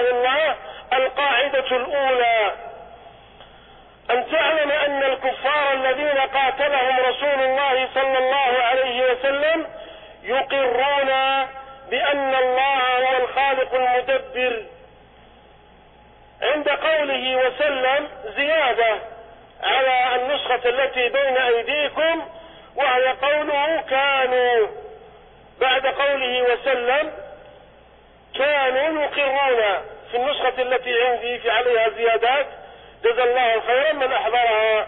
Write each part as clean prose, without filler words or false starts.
الله: القاعدة الأولى أن تعلم أن الكفار الذين قاتلهم رسول الله صلى الله عليه وسلم يقرون بأن الله هو الخالق المدبر. عند قوله وسلم زيادة على النسخة التي بين أيديكم، وهي قوله كانوا، بعد قوله وسلم كانوا يقرون. في النسخة التي عندي في عليها زيادات، جزا الله خيرا من أحضرها.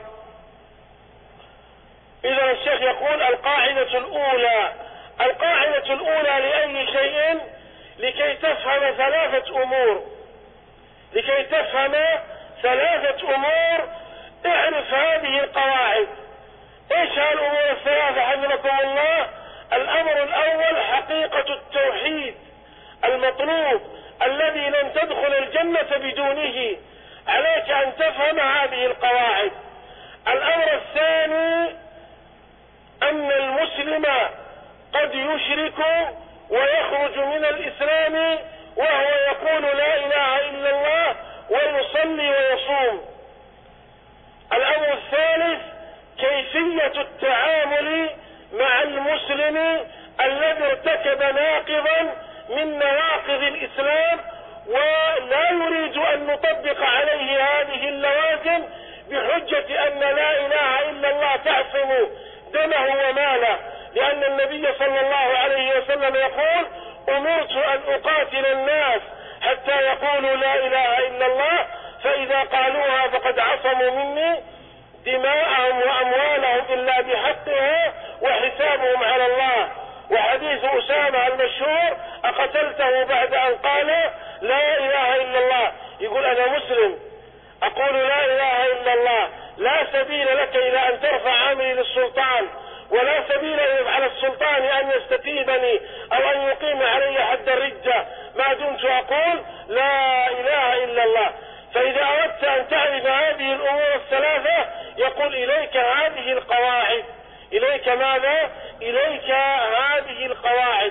إذا الشيخ يقول القاعدة الأولى. القاعدة الأولى لأي شيء لكي تفهم ثلاثة أمور. لكي تفهم ثلاثة أمور اعرف هذه القواعد. ايش هالأمور الثلاثة حفظكم الله؟ الأمر الأول حقيقة التوحيد المطلوب الذي لن تدخل الجنة بدونه، عليك أن تفهم هذه القواعد. الأمر الثاني أن المسلم قد يشرك ويخرج من الإسلام وهو يقول لا إله إلا الله ويصلي ويصوم. الأمر الثالث كيفية التعامل مع المسلم الذي ارتكب ناقضا من نواقض الإسلام ولا يريد أن نطبق عليه هذه اللوازم بحجة أن لا إله إلا الله تعصم دمه وماله، لأن النبي صلى الله عليه وسلم يقول: أمرت أن أقاتل الناس حتى يقولوا لا إله إلا الله، فإذا قالوها فقد عصموا مني دماءهم وأموالهم إلا بحقها وحسابهم على الله. وحديث أسامة المشهور: أقتلته بعد أن قال لا إله إلا الله. يقول: أنا مسلم أقول لا إله إلا الله، لا سبيل لك إلى أن ترفع عاملي للسلطان، ولا سبيل على السلطان أن يستتيبني أو أن يقيم علي حد الردة ما دمت أقول لا إله إلا الله. فإذا أردت أن تعرف هذه الأمور الثلاثة يقول: إليك هذه القواعد. إليك ماذا؟ إليك هذه القواعد.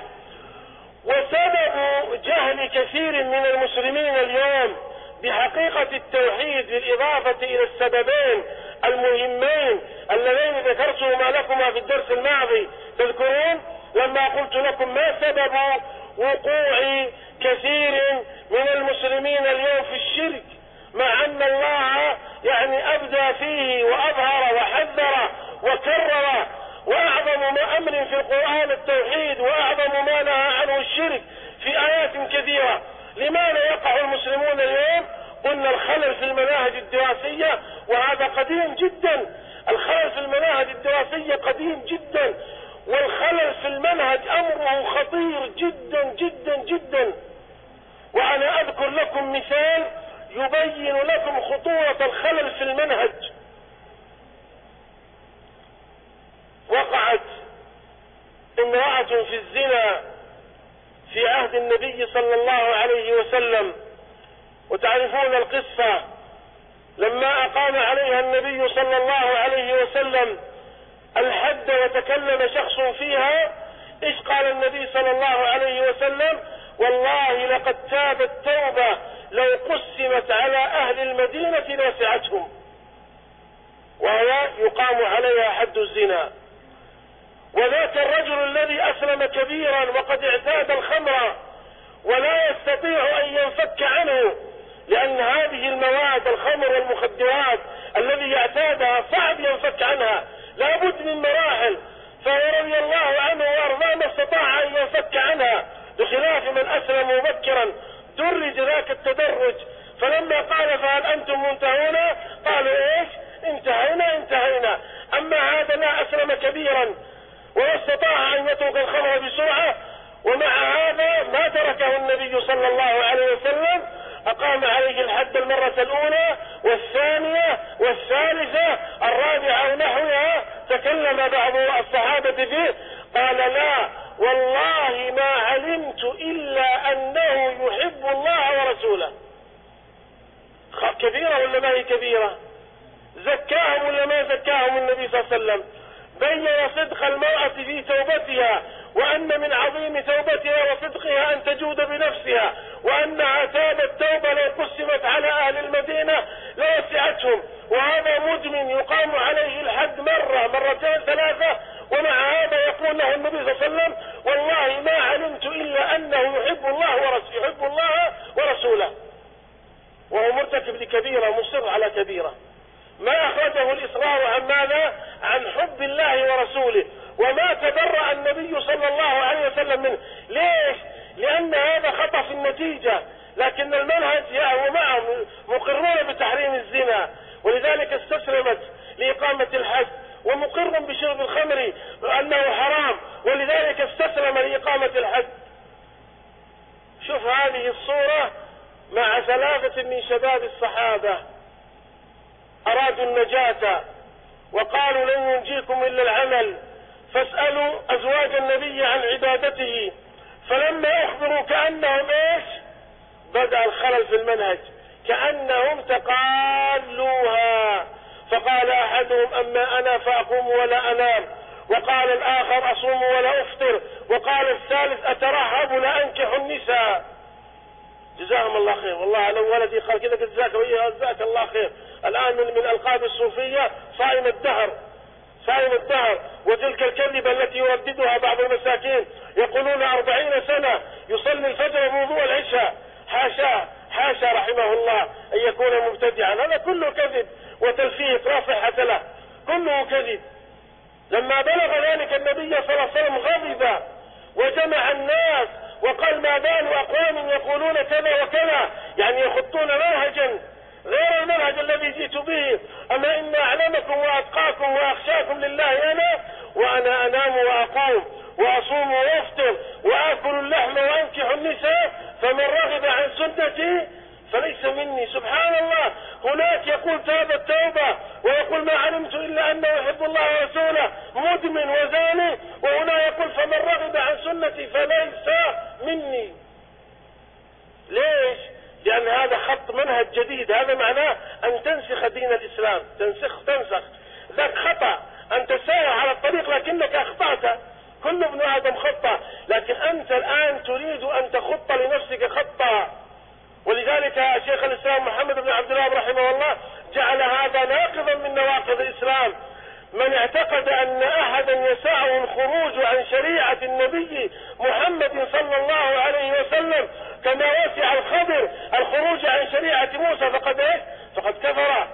وسبب جهل كثير من المسلمين اليوم بحقيقة التوحيد بالإضافة إلى السببين المهمين اللذين ذكرتهما لكما في الدرس الماضي، تذكرون لما قلت لكم ما سبب وقوع كثير من المسلمين اليوم في الشرك، مع أن الله أبدى فيه وأظهر وحذر وكرر، وأعظم ما أمر في القرآن التوحيد، وأعظم ما نهى عنه الشرك في آيات كثيرة. لماذا يقع المسلمون اليوم؟ قلنا الخلل في المناهج الدراسية، وهذا قديم جدا. الخلل في المناهج الدراسية قديم جدا، والخلل في المنهج أمره خطير جدا جدا جدا. وأنا أذكر لكم مثال يبين لكم خطورة الخلل في المنهج. وقعت امرأة في الزنا في عهد النبي صلى الله عليه وسلم، وتعرفون القصة. لما أقام عليها النبي صلى الله عليه وسلم الحد وتكلم شخص فيها، إيش قال النبي صلى الله عليه وسلم؟ والله لقد تابت توبة لو قسمت على أهل المدينة لوسعتهم. وهي يقام عليها حد الزنا. وذاك الرجل الذي أسلم كبيرا وقد اعتاد الخمر ولا يستطيع أن ينفك عنه، لأن هذه المواد الخمر والمخدرات الذي اعتادها صعب ينفك عنها، لابد من مراحل. فرضي الله عنه وارضاه ما استطاع أن ينفك عنها، بخلاف من أسلم مبكرا درج ذاك التدرج. فلما قال فهل أنتم منتهون؟ قالوا إيش؟ انتهينا. أما هذا لا أسلم كبيرا ولا استطاع أن يترك الخمر بسرعة، ومع هذا ما تركه النبي صلى الله عليه وسلم، أقام عليه الحد المرة الأولى والثانية والثالثة، الرابعة ونحوها. تكلم بعض الصحابة فيه، قال: لا والله ما علمت إلا أنه يحب الله ورسوله. كبيرة ولا ما هي كبيرة؟ زكاهم ولا ما زكاهم النبي صلى الله عليه وسلم؟ بين صدق المرأة في توبتها، وأن من عظيم توبتها وصدقها أن تجود بنفسها، وأنها تابت توبة لو قسمت على أهل المدينة لوسعتهم، وهذا مدمن يقام عليه الحد مرة مرتين ثلاثة، ومع هذا يقول له النبي صلى الله عليه وسلم والله ما علمت إلا أنه يحب الله ورسوله، وهو مرتكب لكبيرة مصر على كبيرة. ما أخرجه الإصرار عن ماذا؟ عن حب الله ورسوله، وما تبرأ النبي صلى الله عليه وسلم منه. ليش؟ لأن هذا خطأ في النتيجة، لكن المنهج هو معهم مقرون بتحريم الزنا، ولذلك استسلمت لإقامة الحد، ومقر بشرب الخمر أنه حرام، ولذلك استسلم لإقامة الحد. شوف هذه الصورة مع 3 من شباب الصحابة أرادوا النجاة وقالوا لن ينجيكم إلا العمل، فاسألوا أزواج النبي عن عبادته، فلما أخبروا كأنهم إيش؟ بدأ الخلل في المنهج، كأنهم تقالوها، فقال أحدهم أما أنا فأقوم ولا أنام، وقال الآخر أصوم ولا أفطر، وقال الثالث أترحب لا أنكح النساء. جزاهم الله خير، والله لو ولدي قال كذا جزاك الله خير. الآن من ألقاب الصوفية صائم الدهر، وتلك الكذبة التي يرددها بعض المساكين يقولون 40 سنة يصلي الفجر ووضوء العشاء، حاشا رحمه الله أن يكون مبتدعا، هذا كله كذب وتلفيق لا صحة له، كله كذب. لما بلغ ذلك النبي صلى الله عليه وسلم غضب وجمع الناس وقال ما بال أقوام يقولون كذا وكذا، يعني يخطون منهجا غير المنهج الذي جئت به، أما إن أعلمكم وأتقاكم وأخشاكم لله وأنا أنام وأقوم وأصوم وأفطر وآكل اللحم وأنكح النساء، فمن رغب عن سنتي فليس مني. سبحان الله، هناك يقول تاب التوبة ويقول ما علمت إلا أنه يحب الله ورسوله مدمن وزاني، وهنا يقول فمن رغب عن سنتي فليس مني. ليش؟ لأن هذا خط منهج جديد، هذا معناه أن تنسخ دين الإسلام، تنسخ ذاك خطأ، أنت سائر على الطريق لكنك أخطأت، كل ابن آدم خطأ، لكن أنت الآن تريد أن تخط لنفسك خطأ. ولذلك شيخ الإسلام محمد بن عبد الوهاب رحمه الله جعل هذا ناقضا من نواقض الإسلام. من اعتقد أن أحدا يسعه الخروج عن شريعة النبي محمد صلى الله عليه وسلم كما وسع الخضر الخروج عن شريعة موسى فقد كفر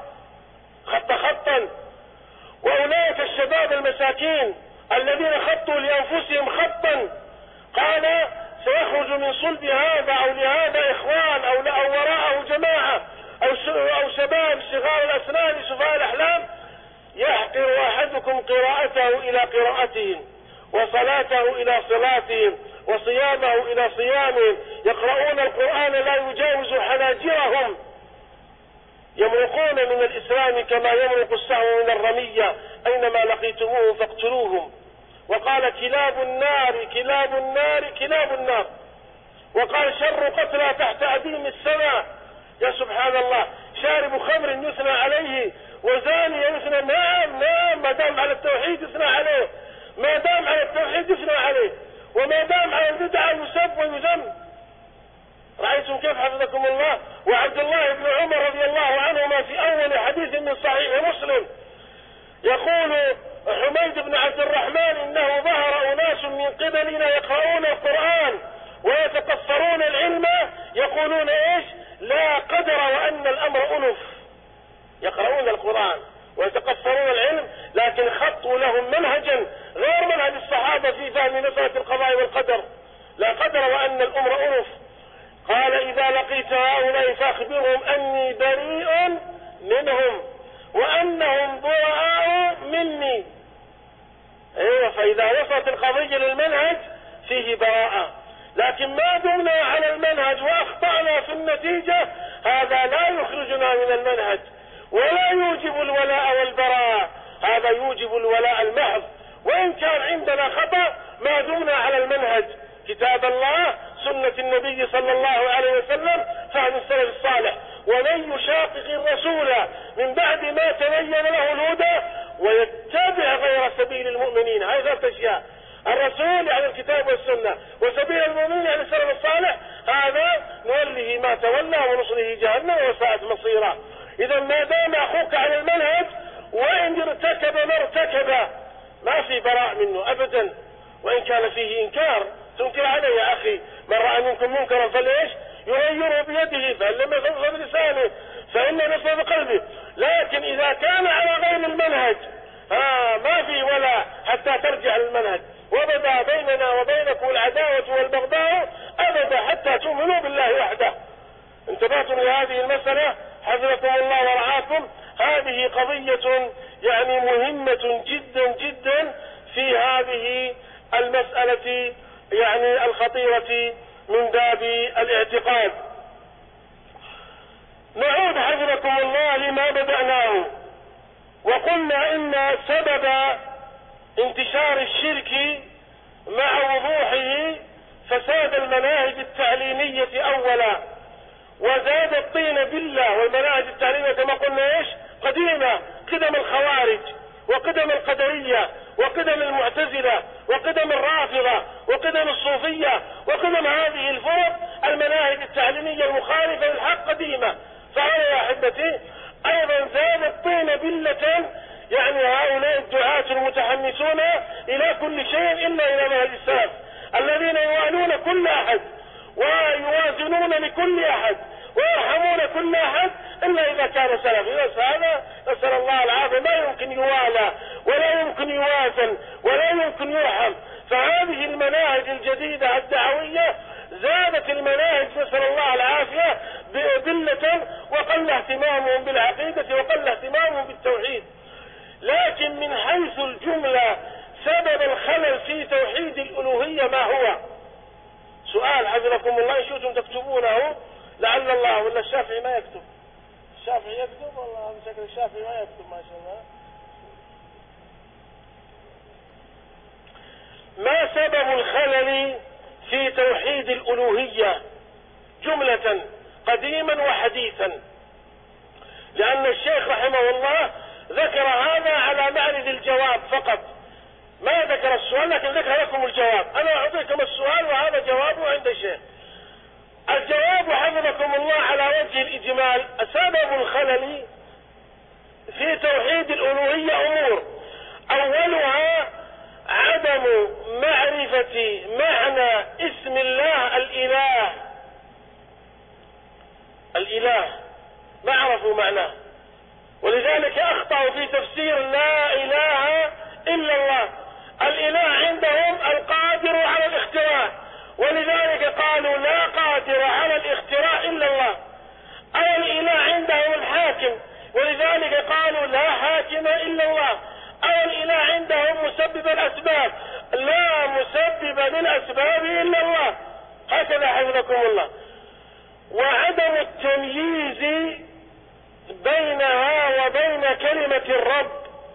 خطا. وأولئك الشباب المساكين الذين خطوا لأنفسهم خطا قال سيخرج من صلب هذا أو لهذا إخوان أو وراءه جماعة أو شباب صغار الأسنان سفهاء الأحلام يحقر أحدكم قراءته إلى قراءتهم وصلاته إلى صلاتهم وصيامه إلى صيامهم، يقرؤون القرآن لا يجاوز حناجرهم، يمرقون من الإسلام كما يمرق السهم من الرمية، أينما لقيتموه فاقتلوهم. وقال كلاب النار، وقال شر قتلى تحت أديم السماء. يا سبحان الله، شارب خمر يثنى عليه وزاني يثنى، نعم ما دام على التوحيد يثنى عليه، وما دام على البدعة يسب ويذم. رأيتم كيف حفظكم الله؟ وعبد الله بن عمر رضي الله عنهما في أول حديث من صحيح مسلم يقول حميد بن عبد الرحمن إنه ظهر أناس من قبلنا يقرؤون القرآن ويتكفرون العلم يقولون إيش؟ لا قدر وأن الأمر أنف. يقرؤون القرآن ويتكفرون العلم لكن خطوا لهم منهجا غير منهج الصحابة في فهم مسألة القضاء والقدر، لا قدر وأن الأمر أنف. قال إذا لقيت هؤلاء فأخبرهم أني بريء منهم وأنهم براء مني. أيوة، فإذا وصلت القضية للمنهج فيه براءة، لكن ما دمنا على المنهج وأخطأنا في النتيجة هذا لا يخرجنا من المنهج ولا يوجب الولاء والبراء، هذا يوجب الولاء المحض. وإن كان عندنا خطأ ما دمنا على المنهج، كتاب الله، سنة النبي صلى الله عليه وسلم، فهم السلف الصالح. ومن يشاقق الرسول من بعد ما تبين له الهدى ويتبع غير سبيل المؤمنين، هذه ثلاث أشياء: الرسول يعني الكتاب والسنة، وسبيل المؤمنين يعني السلف الصالح، هذا نوله ما تولى ونصله جهنم وساءت مصيرا. إذا ما دام أخوك على المنهج وإن ارتكب ما ارتكب ما في براء منه أبدا، وإن كان فيه إنكار تنكر عليه يا أخي، من رأى منكم منكرا فليش يغيره بيده، فإن لم يستطع بلسانه فإن نصر بقلبه. لكن إذا كان على غير المنهج ما في ولا حتى ترجع للمنهج، وبدا بيننا وبينكم العداوة والبغضاء أبدا حتى تؤمنوا بالله وحده. انتبهتم لهذه المسألة حفظكم الله ورعاكم؟ هذه قضية يعني مهمة جدا جدا في هذه المسألة يعني الخطيرة من باب الاعتقاد. نعود حفظكم الله لما بدأناه، وقلنا إن سبب انتشار الشرك مع وضوحه فساد المناهج التعليمية أولا، وزاد الطين بالله. والمناهج التعليمية كما قلنا قديمة، قدم الخوارج وقدم القدرية وقدم المعتزلة وقدم الرافضة وقدم الصوفية وقدم هذه الفرق، المناهج التعليمية المخالفة للحق قديمة. فهذا يا أحبتي أيضا زاد الطين بلة، يعني هؤلاء الدعاة المتحمسون إلى كل شيء إلا إلى منهج السلف، الذين يوالون كل أحد ويوازنون لكل أحد ويرحمون كل أحد إلا إذا كان سلف. إذا هذا نسأل الله العافية لا يمكن يوالى ولا يمكن يوازن ولا يمكن يرحم. فهذه المناهج الجديدة الدعوية زادت المناهج نسأل الله العافية بلة، وقل اهتمامهم بالعقيدة وقل اهتمامهم بالتوحيد. لكن من حيث الجملة سبب الخلل في توحيد الألوهية ما هو؟ سؤال حفظكم الله، إن شئتم تكتبونه لعل الله. ولا الشافعي ما يكتب؟ الشافعي يكتب والله شكل الشافعي ما يكتب ما شاء الله. ما سبب الخلل في توحيد الألوهية جملة قديما وحديثا؟ لأن الشيخ رحمه الله ذكر هذا على معرض الجواب فقط، ما ذكر السؤال لكن ذكر لكم الجواب. أنا أعطيكم السؤال وهذا جوابه عند الشيخ. الجواب حفظكم الله على وجه الإجمال: سبب الخلل في توحيد الألوهية أمور، أولها عدم معرفة معنى اسم الله الإله. الإله ما عرفوا معناه، ولذلك أخطأوا في تفسير لا إله إلا الله. الإله عندهم القادر على الاختراع، ولذلك قالوا لا قادر على الاختراع إلا الله. أو الإله عندهم الحاكم، ولذلك قالوا لا حاكم إلا الله. أو الإله عندهم مسبب الأسباب، لا مسبب للأسباب إلا الله. هكذا حفظكم الله. وعدم التمييز بينها وبين كلمة الرب.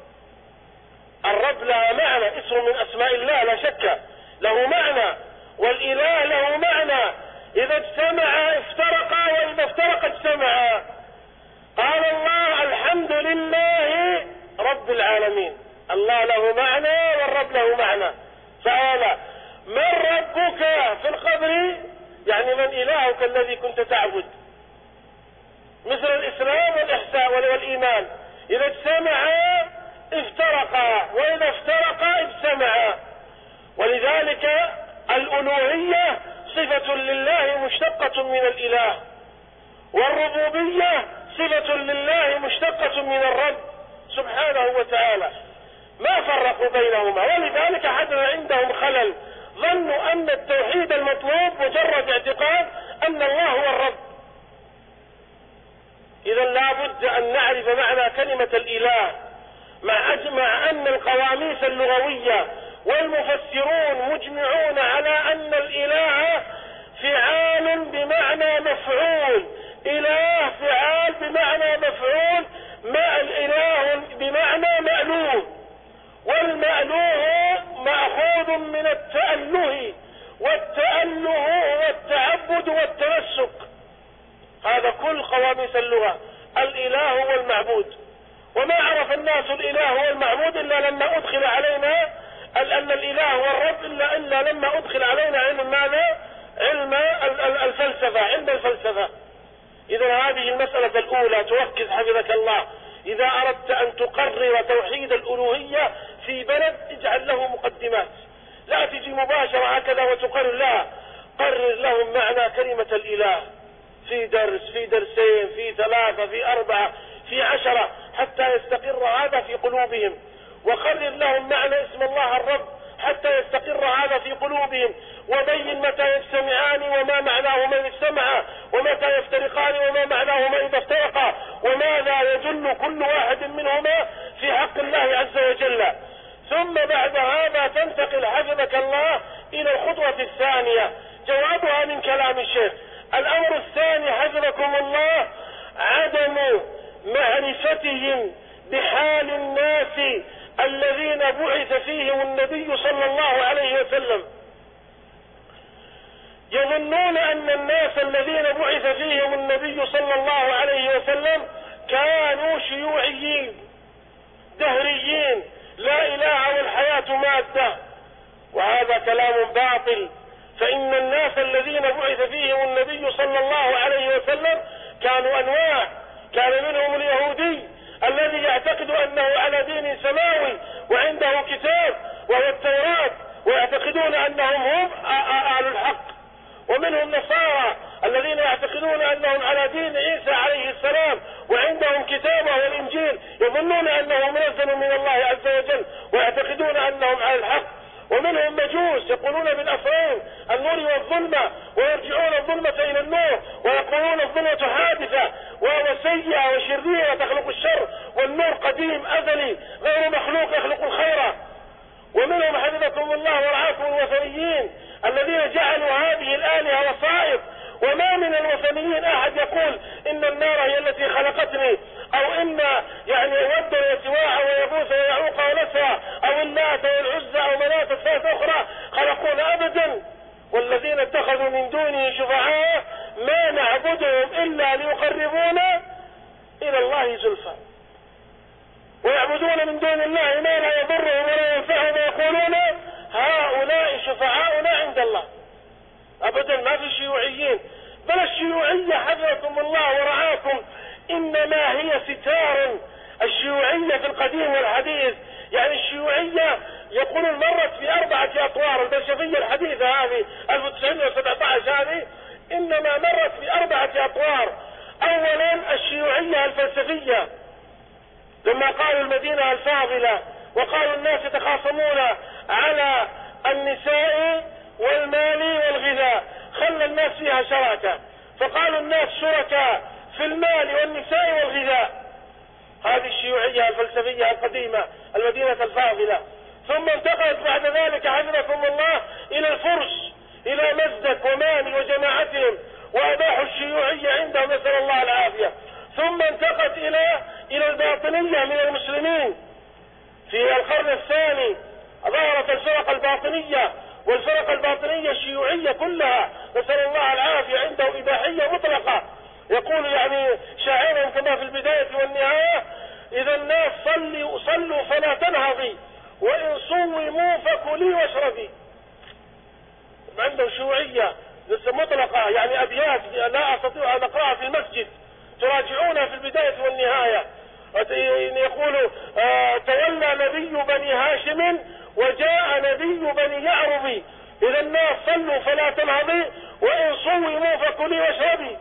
الرب لها معنى، اسم من أسماء الله لا شك له معنى، والإله له معنى. إذا اجتمع افترقا وإذا افترق اجتمعا. قال الله الحمد لله رب العالمين، الله له معنى والرب له معنى. فهذا من ربك في القبر يعني من إلهك الذي كنت تعبد، مثل الإسلام والإحسان والإيمان. إذا اجتمعا افترقا وإذا افترقا اجتمعا. ولذلك الألوهية صفة لله مشتقة من الإله، والربوبية صفة لله مشتقة من الرب سبحانه وتعالى، ما فرقوا بينهما. ولذلك حدث عندهم خلل، ظنوا أن التوحيد المطلوب مجرد اعتقاد أن الله هو الرب. إذا لا بد أن نعرف معنى كلمة الإله، مع أن القواميس اللغوية والمفسرون مجمعون على أن الإله فعال بمعنى مفعول، إله فعال بمعنى مفعول، ما الإله بمعنى مألوه، والمألوه مأخوذ من التأله، والتأله هو التعبد والتمسك. هذا كل قواميس اللغة. الإله هو المعبود، وما عرف الناس الإله هو المعبود إلا لما أدخل علينا أن الإله هو الرب، إلا لما أدخل علينا علم ماذا؟ علم الفلسفة، علم الفلسفة. إذا هذه المسألة الأولى تركز حفظك الله. إذا أردت أن تقرر توحيد الألوهية في بلد اجعل له مقدمات، لا تجي مباشرة هكذا وتقرر، لا، قرر لهم معنى كلمة الإله في درس، في درسين، في 3، في 4، في 10، حتى يستقر هذا في قلوبهم. وقرر لهم معنى اسم الله الرب حتى يستقر هذا في قلوبهم. وبين متى يجتمعان وما معناهما إذا اجتمعا، ومتى يفترقان وما معناهما إذا افترقا، وماذا يدل كل واحد منهما في حق الله عز وجل. ثم بعد هذا تنتقل حفظك الله إلى الخطوة الثانية، جوابها من كلام الشيخ. الأمر الثاني حفظكم الله عدم معرفتهم بحال الناس الذين بعث فيهم النبي صلى الله عليه وسلم. يظنون أن الناس الذين بعث فيهم النبي صلى الله عليه وسلم كانوا شيوعيين دهريين، لا إله والحياة مادة، وهذا كلام باطل. فإن الناس الذين بعث فيهم النبي صلى الله عليه وسلم كانوا أنواع. كان منهم اليهودي الذي يعتقد أنه على دين سماوي وعنده كتاب وهو التوراة، ويعتقدون أنهم هم أهل الحق. ومنهم نصارى الذين يعتقدون أنهم على دين عيسى عليه السلام وعندهم كتاب وهو الإنجيل، يظنون أنه منزل من الله عز وجل ويعتقدون أنهم على الحق. ومنهم مجوس يقولون بالأصلين النور والظلمة، ويرجعون الظلمة إلى النور، ويقولون الظلمة حادثة وسيئة وشريرة تخلق الشر، والنور قديم أزلي غير مخلوق يخلق الخير. ومنهم حفظكم الله ورعاكم الوثنيين الذين جعلوا هذه الآلهة وسائط. وما من الوثنيين أحد يقول إن النار هي التي خلقتني، أو إن ود وسواع ويغوث ويعوق ونسرا، أو اللات والعزى أو مناة الثالث أخرى خلقونا أبدا. والذين اتخذوا من دونه شفعاء ما نعبدهم إلا ليقربونا إلى الله زلفى، ويعبدون من دون الله ما لا يضرهم ولا ينفعهم، ويقولون هؤلاء شفعاؤنا عند الله. أبدا ما في شيوعيين، بل الشيوعية حفظكم الله ورعاكم إنما هي ستار. الشيوعية في القديم والحديث، يعني الشيوعية يقولون مرت في 4 أطوار. البلشفية الحديثة هذه 1917 هذه إنما مرت في 4 أطوار. أولا الشيوعية الفلسفية، لما قالوا المدينة الفاضلة وقالوا الناس يتخاصمون على النساء والمال والغذاء، خلى الناس فيها شراكة، فقالوا الناس شركاء في المال والنساء والغذاء. هذه الشيوعية الفلسفية القديمة المدينة الفاضلة. ثم انتقلت بعد ذلك حفظكم الله إلى الفرس، إلى مزدك وماني وجماعتهم، وأباحوا الشيوعية عندهم نسأل الله العافية. ثم انتقلت إلى الباطنية من المسلمين. في القرن الثاني ظهرت الفرق الباطنية، والفرق الباطنية الشيوعية كلها نسأل الله العافية عنده إباحية مطلقة. يقول شاعرهم كما في البداية والنهاية: إذا الناس صلوا فلا تنهضي، وإن صوموا فكلي واشربي. عنده شيوعية مطلقة، أبيات لا أستطيع أن أقرأها في المسجد، تراجعونها في البداية والنهاية. يقول: تولى نبي بني هاشم وجاء نبي بني يعرب، إذا الناس صلوا فلا تنهضي، وإن صوموا فكلي واشربي.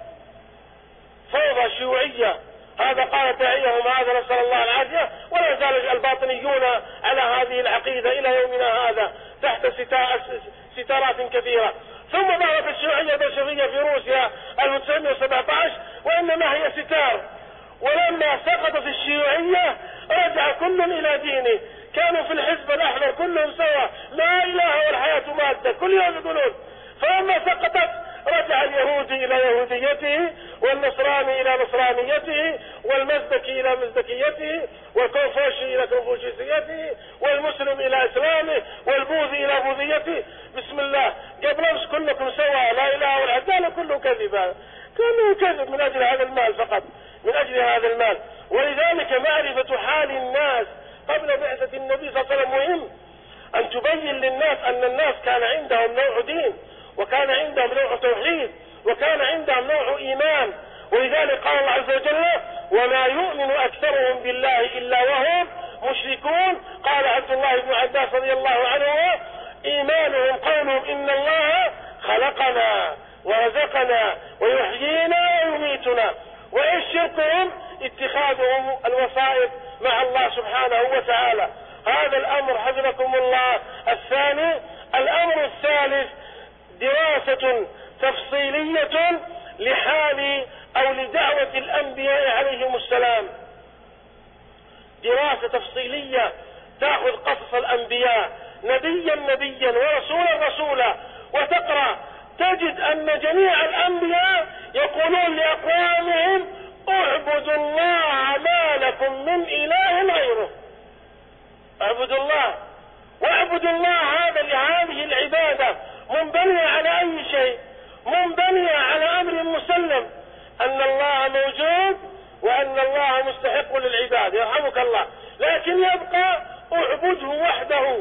فوضى شيوعية. هذا قال داعيهم هذا نسأل الله العافية. ولا زال الباطنيون على هذه العقيدة إلى يومنا هذا تحت ستارات كثيرة. ثم ظهرت الشيوعية البلشفية في روسيا 1917، وإنما هي ستار. ولما سقطت الشيوعية رجع كل إلى دينه. كانوا في الحزب الأحمر كلهم سوا، لا إله والحياة مادة، كل يوم يقولون. فلما سقطت رجع اليهودي إلى يهوديته، والنصراني إلى نصرانيته، والمزدكي إلى مزدكيته، والكونفوشي إلى كونفوشيسيته، والمسلم إلى إسلامه، والبوذي إلى بوذيته. بسم الله، قبل أمس كلكم سوا، لا إله ولا عدالة، كله كذب. كله كذب من أجل هذا المال فقط، من أجل هذا المال. ولذلك معرفة حال الناس قبل بعثة النبي صلى الله عليه وسلم مهم. أن تبين للناس أن الناس كان عندهم نوع دين، وكان عندهم نوع توحيد، وكان عندهم نوع إيمان. ولذلك قال الله عز وجل: وما يؤمن أكثرهم بالله إلا وهم مشركون. قال عبد الله بن عباس رضي الله عنه: إيمانهم قولهم إن الله خلقنا ورزقنا ويحيينا ويميتنا. وإيش شركهم؟ اتخاذهم الوسائط مع الله سبحانه وتعالى. هذا الأمر حفظكم الله. الثاني، الأمر الثالث: دراسة تفصيلية لحال أو لدعوة الأنبياء عليهم السلام. دراسة تفصيلية تأخذ قصص الأنبياء نبيا نبيا ورسولا رسولا، وتقرأ تجد أن جميع الأنبياء يقولون لأقوامهم: اعبدوا الله ما لكم من إله غيره. اعبدوا الله، واعبدوا الله هذه العبادة منبنية على أي شيء؟ منبنية على أمر مسلم، أن الله موجود وأن الله مستحق للعباد، يرحمك الله. لكن يبقى اعبده وحده.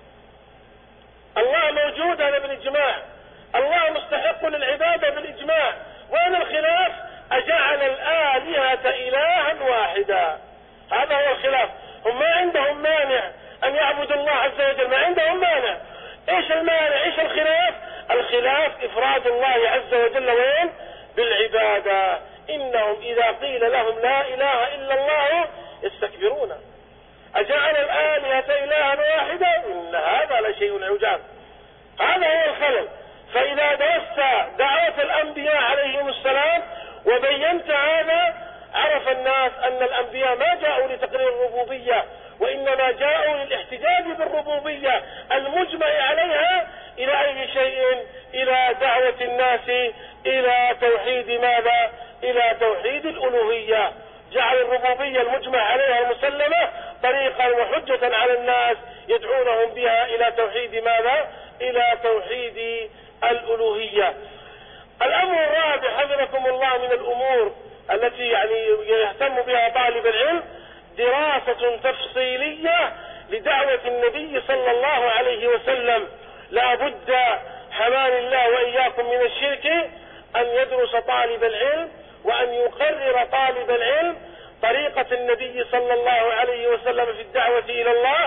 الله موجود هذا بالإجماع، الله مستحق للعبادة بالإجماع. وين الخلاف؟ أجعل الآلهة إلها واحدا. هذا هو الخلاف. هم ما عندهم مانع أن يعبدوا الله عز وجل، ما عندهم مانع. إيش المانع؟ إيش الخلاف؟ الخلاف إفراد الله عز وجل وين؟ بالعبادة. إنهم إذا قيل لهم لا إله إلا الله يستكبرون. أجعل الآلهة إلها واحدا إن هذا لشيء عجاب. هذا هو الخلل. فإذا درست دعوة الأنبياء عليهم السلام وبينت هذا، عرف الناس أن الأنبياء ما جاءوا لتقرير الربوبية، وإنما جاءوا للاحتجاج بالربوبية المجمع عليها إلى أي شيء؟ إلى دعوة الناس إلى توحيد ماذا؟ إلى توحيد الألوهية. جعل الربوبية المجمع عليها المسلمة طريقا وحجة على الناس يدعونهم بها إلى توحيد ماذا؟ إلى توحيد الألوهية. الأمر الرابع حفظكم الله من الأمور التي يهتم بها طالب العلم: دراسة تفصيلية لدعوة النبي صلى الله عليه وسلم. لا بد حماني الله وإياكم من الشرك أن يدرس طالب العلم وأن يقرر طالب العلم طريقة النبي صلى الله عليه وسلم في الدعوة إلى الله،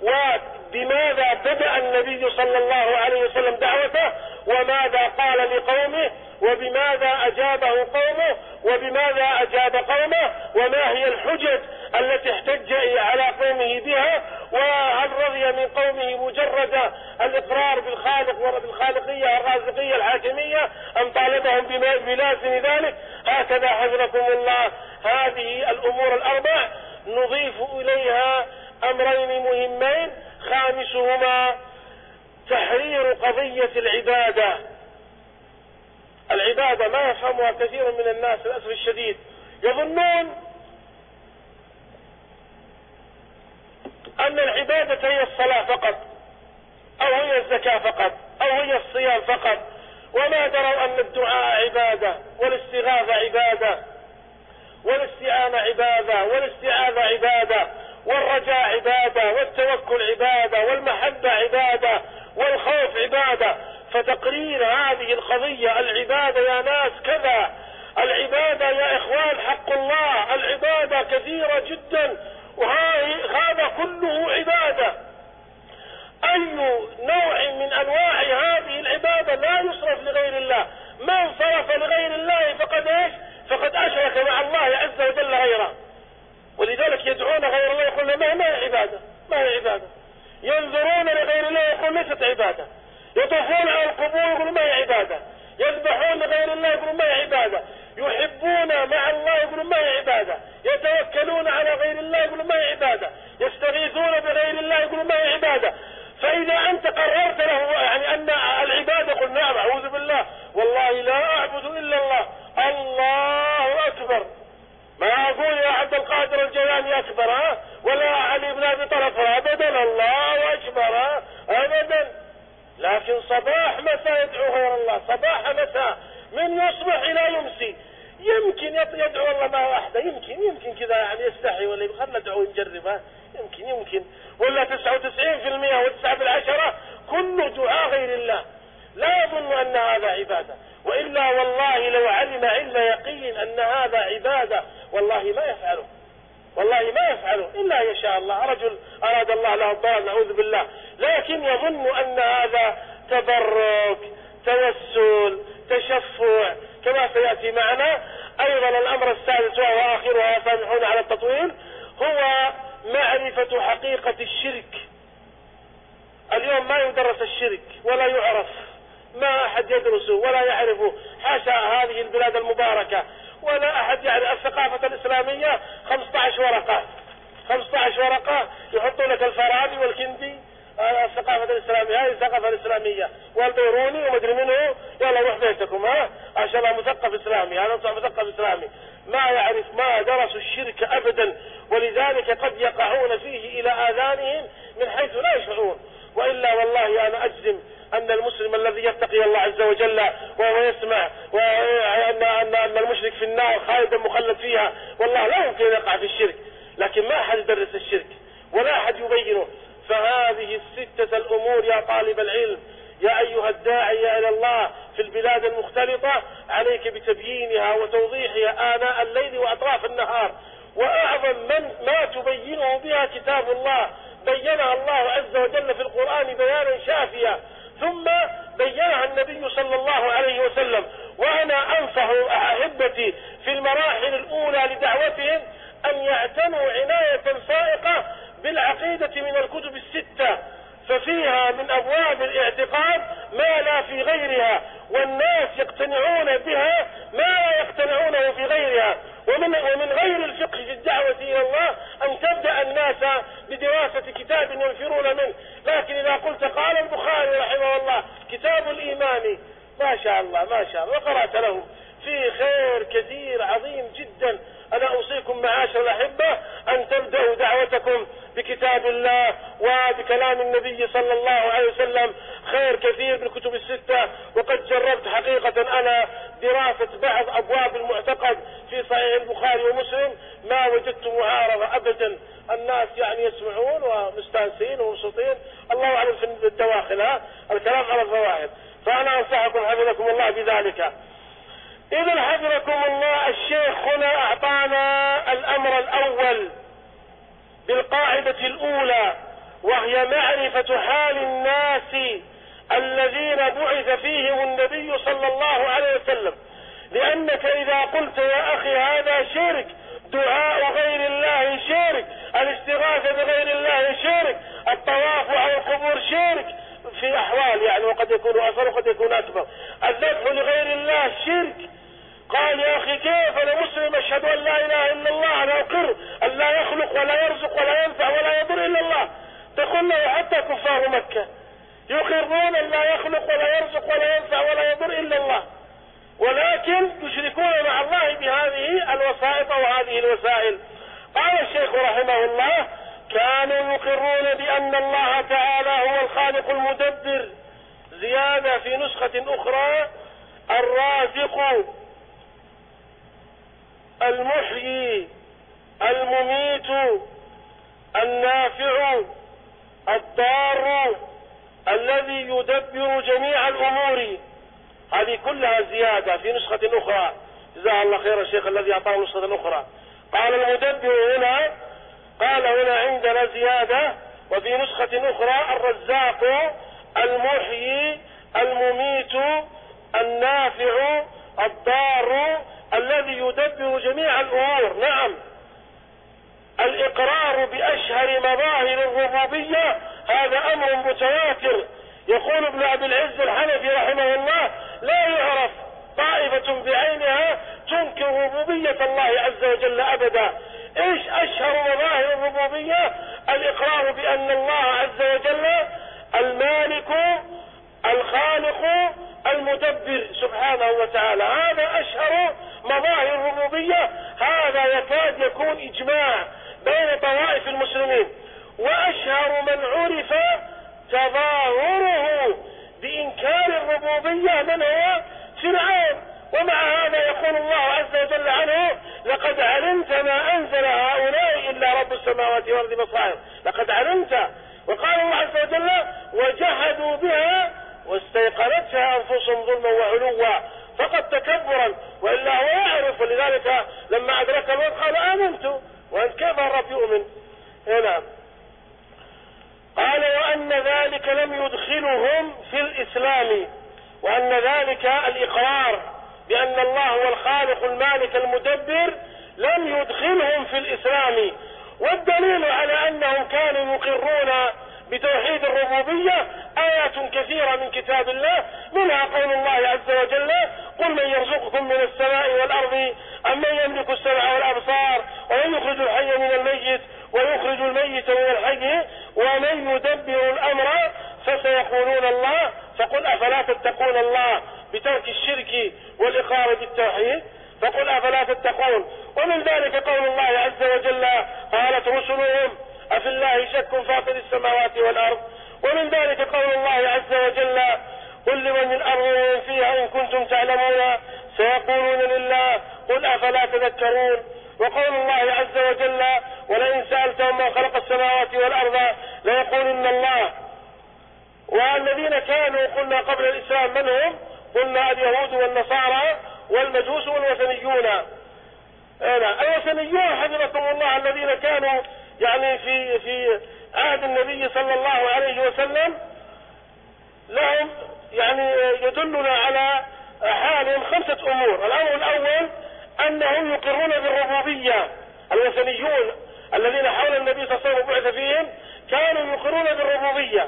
وبماذا بدأ النبي صلى الله عليه وسلم دعوته، وماذا قال لقومه، وبماذا أجابه قومه، وبماذا أجاب قومه، وما هي الحجج التي احتج على قومه بها، وهل رضي من قومه مجرد الإقرار بالخالق بالخالقية الرازقية الحاكمية أم طالبهم بلازم ذلك. هكذا حفظكم الله هذه الأمور الأربع نضيف إليها أمرين مهمين: خامسهما تحرير قضية العبادة. العبادة ما يفهمها كثير من الناس للأسف الشديد، يظنون أن العبادة هي الصلاة فقط، أو هي الزكاة فقط، أو هي الصيام فقط، وما دروا أن الدعاء عبادة، والاستغاثة عبادة، والاستعانة عبادة، والاستعاذة عبادة، والرجاء عبادة، والتوكل عبادة، والمحبة عبادة، والخوف عبادة. فتقرير هذه القضية: العبادة يا ناس كذا، العبادة يا إخوان حق الله، العبادة كثيرة جدا، وهذا كله عبادة. أي نوع من أنواع هذه العبادة لا يصرف لغير الله. من صرف لغير الله فقد إيش؟ فقد أشرك مع الله عز وجل غيره. ولذلك يدعون غير الله يقول ما هي عبادة، ما هي عبادة. ينظرون لغير الله يقول ليست عبادة. يطوفون على القبور يقولون ما هي عبادة. يذبحون لغير الله يقولون ما هي عبادة. يحبون مع الله يقولون ما هي عبادة. يتوكلون على غير الله يقولون ما هي عبادة. يستغيثون بغير الله يقولون ما هي عبادة. فإذا أنت قررت له أن العبادة، قل نعم أعوذ بالله والله لا أعبد إلا الله، الله أكبر. ما أقول يا عبد القادر الجيلاني أكبر ولا علي بن أبي طلب أبدا، الله أكبر أبدا. لكن صباح مساء يدعو غير الله، صباح مساء من يصبح إلى يمسي. يمكن يدعو الله ما واحدة، يمكن كذا يستحي ولا خلنا ندعو نجرب، يمكن ولا 99% و9 بالعشرة كله دعاء غير الله. لا يظن أن هذا عبادة، وإلا والله لو علم علم يقين أن هذا عبادة والله ما يفعله، والله ما يفعله إلا يشاء الله. رجل أراد الله له الضلال نعوذ بالله، لكن يظن أن هذا تبرك، توسل، تشفع، كما سيأتي معنا. أيضا الأمر السادس وهو آخرها سامحون على التطويل، هو معرفة حقيقة الشرك. اليوم ما يدرس الشرك ولا يعرف، ما أحد يدرسه ولا يعرفه، حاشا هذه البلاد المباركة، ولا أحد يعرف الثقافة الإسلامية. 15 ورقة 15 ورقة يحطوا لك الفارابي والكندي، الثقافة الإسلامية، هذه الثقافة الإسلامية، والبيروني ومدري منه، يلا روح بيتكم عشان الله مثقف إسلامي، هذا مثقف إسلامي ما يعرف، ما درسوا الشرك أبدا، ولذلك قد يقعون فيه إلى آذانهم من حيث لا يشعرون. وإلا والله أنا أجزم أن المسلم الذي يتقي الله عز وجل وهو يسمع أن المشرك في النار خالدا مخلد فيها، والله لا يمكن أن يقع في الشرك، لكن ما أحد يدرس الشرك ولا أحد يبينه. فهذه الستة الأمور يا طالب العلم، يا أيها الداعي إلى الله في البلاد المختلطة، عليك بتبيينها وتوضيحها آناء الليل وأطراف النهار. وأعظم ما تبينه بها كتاب الله، بينها الله عز وجل في القرآن بيانا شافيا، ثم بينها النبي صلى الله عليه وسلم. وأنا أنصح أحبتي في المراحل الأولى لدعوتهم أن يعتنوا عناية فائقة بالعقيدة من الكتب الستة، ففيها من أبواب الاعتقاد ما لا في غيرها، والناس يقتنعون بها ما لا يقتنعونه في غيرها. ومن غير الفقه في الدعوة إلى الله أن تبدأ الناس بدراسة كتاب ينفرون منه، لكن إذا قلت قال البخاري رحمه الله كتاب الإيمان، ما شاء الله ما شاء الله، وقرأت له فيه خير كثير عظيم جدا. أنا أوصيكم معاشر الأحبة أن تبدأوا دعوتكم بكتاب الله وبكلام النبي صلى الله عليه وسلم، خير كثير بالكتب الستة. وقد جربت حقيقة أنا دراسة بعض أبواب المعتقد في صحيح البخاري ومسلم، ما وجدت معارضة أبدا، الناس يعني يسمعون ومستانسين ومبسوطين، الله أعلم في الدواخل الكلام على الظواهر. فأنا أنصحكم حفظكم الله بذلك. إذا حفظكم الله الشيخ هنا أعطانا الأمر الأول بالقاعدة الأولى، وهي معرفة حال الناس الذين بعث فيهم النبي صلى الله عليه وسلم. لأنك إذا قلت يا أخي هذا شرك، دعاء غير الله شرك، الاستغاثة بغير الله شرك، الطواف على القبور شرك في أحوال يعني، وقد يكون أصغر وقد يكون أكبر، الذبح لغير الله شرك. قال يا أخي كيف أنا مسلم أشهد أن لا إله إلا الله، أنا أقر أن لا يخلق ولا يرزق ولا ينفع ولا يضر إلا الله. تقول له حتى كفار مكة يقرون أن لا يخلق ولا يرزق ولا ينفع ولا يضر إلا الله، ولكن يشركون مع الله بهذه الوسائط وهذه الوسائل. قال الشيخ رحمه الله كانوا يقرون بأن الله تعالى هو الخالق المدبر. زيادة في نسخة أخرى الرازق المحيي المميت النافع الضار الذي يدبر جميع الأمور. هذه كلها زيادة في نسخة أخرى، جزاه الله خير الشيخ الذي أعطاه نسخة أخرى. قال المدبر هنا، قال هنا عندنا زيادة وفي نسخة أخرى الرزاق المحيي المميت النافع الضار الذي يدبر جميع الأمور. نعم، الإقرار بأشهر مظاهر الربوبية هذا أمر متواتر. يقول ابن عبد العز الحنفي رحمه الله لا يعرف طائفة بعينها تنكر ربوبية الله عز وجل أبدا. إيش أشهر مظاهر الربوبية؟ الإقرار بأن الله عز وجل المالك الخالق المدبر سبحانه وتعالى، هذا أشهر مظاهر الربوبية. هذا يكاد يكون إجماع بين طوائف المسلمين. وأشهر من عرف تظاهره بإنكار الربوبية من هو؟ فرعون. ومع هذا يقول الله عز وجل عنه لقد علمت ما أنزل هؤلاء إلا رب السماوات والأرض بصائر، لقد علمت. وقال الله عز وجل وجحدوا بها واستيقنتها أنفسهم ظلما وعلوا فقط تكبرا، وإلا هو يعرف. ولذلك لما أدرك الموت قال آمنت، وأنت كيف الرب يؤمن؟ نعم. قال وأن ذلك لم يدخلهم في الإسلام، وأن ذلك الإقرار بأن الله هو الخالق المالك المدبر لم يدخلهم في الإسلام. والدليل على أنهم كانوا يقرون بتوحيد الربوبية آيات كثيرة من كتاب الله، منها قول الله عز وجل قل من يرزقكم من السماء والأرض أم من يملك السمع والأبصار ومن يخرج الحي من الميت ويخرج الميت من الحي ومن يدبر الأمر فسيقولون الله فقل أفلا تتقون الله بترك الشرك والإقرار بالتوحيد، فقل أفلا تتقون. ومن ذلك قول الله عز وجل قالت رسلهم أفي الله شك فاطر السماوات والأرض. ومن ذلك قول الله عز وجل قل لمن الأرض ومن فيها إن كنتم تعلمون سيقولون لله قل أفلا تذكرون. وقول الله عز وجل ولئن سألتهم من خلق السماوات والأرض ليقولن الله. والذين كانوا قلنا قبل الإسلام من هم؟ قلنا اليهود والنصارى والمجوس والوثنيون. الوثنيون حفظكم الله الذين كانوا يعني في عهد النبي صلى الله عليه وسلم لهم يعني يدلنا على حالهم 5 أمور. الأمر الأول أنهم يقرون بالربوبية. الوثنيون الذين حول النبي صلى الله عليه وسلم بعث فيهم كانوا يقرون بالربوبية،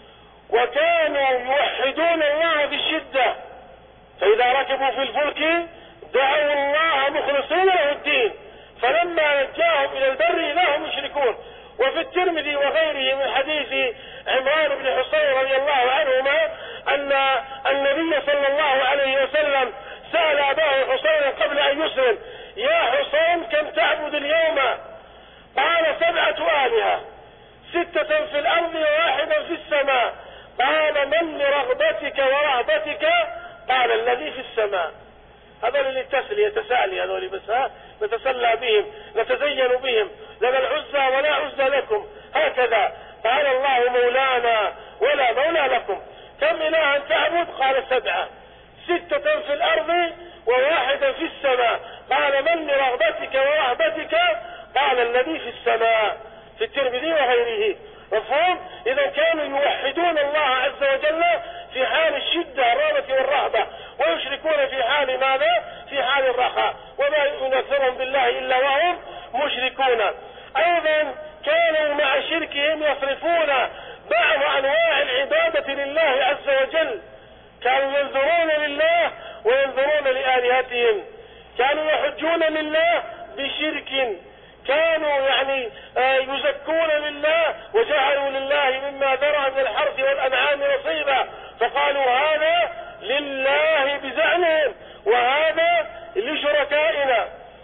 وكانوا يوحدون الله بالشدة، فإذا ركبوا في الفلك دعوا الله مخلصين له الدين فلما نجاهم إلى البر إذا هم يشركون. وفي الترمذي وغيره من حديث عمران بن حصين رضي الله عنهما أن النبي صلى الله عليه وسلم سأل أباه حصين قبل أن يسلم يا حصين كم تعبد اليوم؟ قال 7 آلهة 6 في الأرض و1 في السماء. قال من لرغبتك ورهبتك؟ قال الذي في السماء. هذول اللي يتسالي هذول بس نتسلى بهم نتزين بهم، لنا العزى ولا عزى لكم هكذا. قال الله مولانا ولا مولى لكم. كم إلها تعبد؟ قال 7 6 في الأرض و1 في السماء. قال من لرغبتك ورهبتك؟ قال الذي في السماء. في الترمذي وغيره. مفهوم؟ إذا كانوا يوحدون الله عز وجل في حال الشدة الرغبة والرهبة، ويشركون في حال ماذا؟ في حال الرخاء، وما يؤمن أكثرهم بالله إلا وهم مشركون. أيضا كانوا مع شركهم يصرفون بعض أنواع العبادة لله عز وجل، كانوا ينذرون لله وينذرون لآلهتهم، كانوا يحجون لله بشرك، كانوا يعني يزكون لله وجعلوا لله مما ذرع من الحرث والأنعام نصيبا، فقالوا هذا لله بزعمهم وهذا لشركائنا.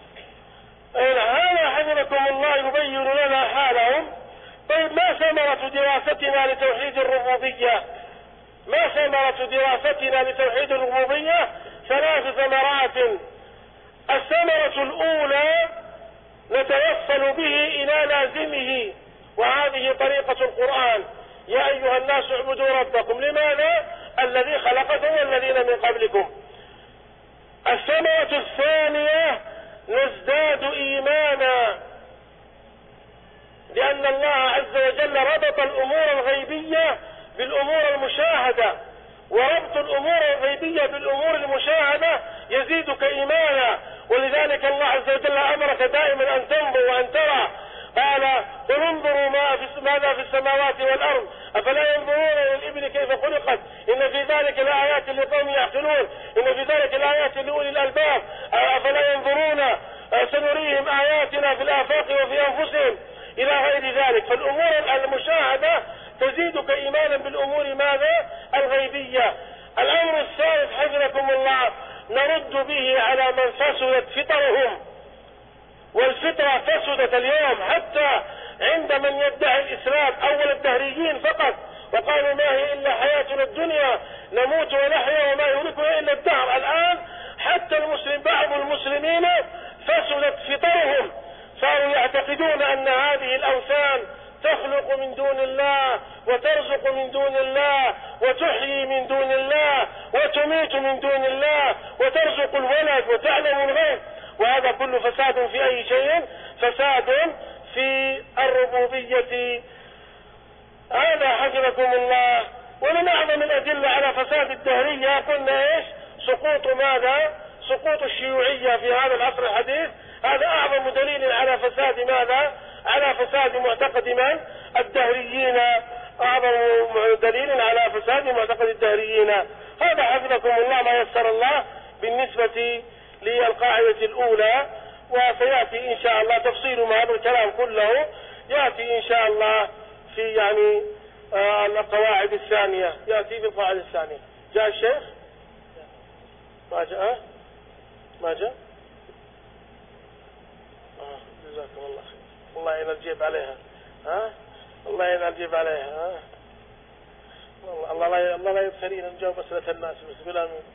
هذا حفظكم الله يبين لنا حالهم. طيب ما ثمرة دراستنا لتوحيد الربوبية؟ ما ثمرة دراستنا لتوحيد الربوبية؟ 3 ثمرات. الثمرة الأولى نتوصل به إلى لازمه، وهذه طريقة القرآن يا أيها الناس اعبدوا ربكم. لماذا؟ الذي خلقكم والذين من قبلكم. الثمرة الثانية نزداد إيمانا، لأن الله عز وجل ربط الأمور الغيبية بالأمور المشاهدة، وربط الأمور الغيبية بالأمور المشاهدة يزيدك إيمانا. ولذلك الله عز وجل أمرك دائما أن تنظر وأن ترى. قال قل انظروا ماذا في السماوات والأرض أفلا ينظرون إلى الإبل كيف خلقت إن في ذلك لآيات لقوم يعقلون إن في ذلك لآيات لأولي الألباب أفلا ينظرون سنريهم آياتنا في الآفاق وفي أنفسهم إلى غير ذلك. فالأمور المشاهدة تزيدك إيمانا بالأمور ماذا؟ الغيبية. الأمر الثالث حفظكم الله نرد به على من فسدت فطرهم، والفطرة فسدت اليوم حتى عند من يدعي الإسلام أول الدهريين فقط، وقالوا ما هي إلا حياتنا الدنيا نموت ونحيا وما يهلكنا إلا الدهر. الآن حتى بعض المسلمين فسدت فطرهم، صاروا يعتقدون أن هذه الأوثان تخلق من دون الله وترزق من دون الله وتحيي من دون الله وتميت من دون الله وترزق الولد وتعلم الغيب، وهذا كله فساد في أي شيء؟ فساد في الربوبية. هذا حفظكم الله. ومن أعظم الأدلة على فساد الدهرية قلنا إيش؟ سقوط ماذا؟ سقوط الشيوعية في هذا العصر الحديث. هذا أعظم دليل على فساد ماذا؟ على فساد معتقد من؟ الدهريين. أعظم دليل على فساد معتقد الدهريين. هذا حفظكم الله ما يسر الله بالنسبة للقاعدة الأولى، وسيأتي إن شاء الله تفصيل ما هذا الكلام كله يأتي إن شاء الله في يعني القواعد الثانية، يأتي في القواعد الثانية. جاء الشيخ؟ ما جاء؟ ما جاء؟ جزاكم الله خير. والله إن الجيب عليها. والله إن الجيب عليها. الله لا يبخلينا نجاوب أسئلة الناس. بسم الله.